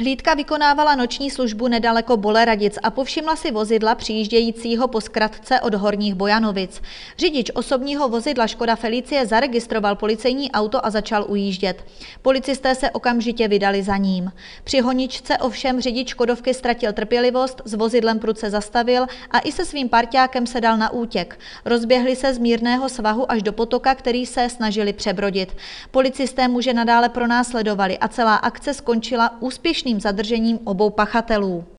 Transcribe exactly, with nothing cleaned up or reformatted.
Hlídka vykonávala noční službu nedaleko Boleradic a povšimla si vozidla přijíždějícího po zkratce od Horních Bojanovic. Řidič osobního vozidla Škoda Felicie zaregistroval policejní auto a začal ujíždět. Policisté se okamžitě vydali za ním. Při honičce ovšem řidič Škodovky ztratil trpělivost, s vozidlem prudce zastavil a i se svým parťákem se dal na útěk. Rozběhli se z mírného svahu až do potoka, který se snažili přebrodit. Policisté muže nadále pronásledovali a celá akce skončila úspěšným zadržením obou pachatelů.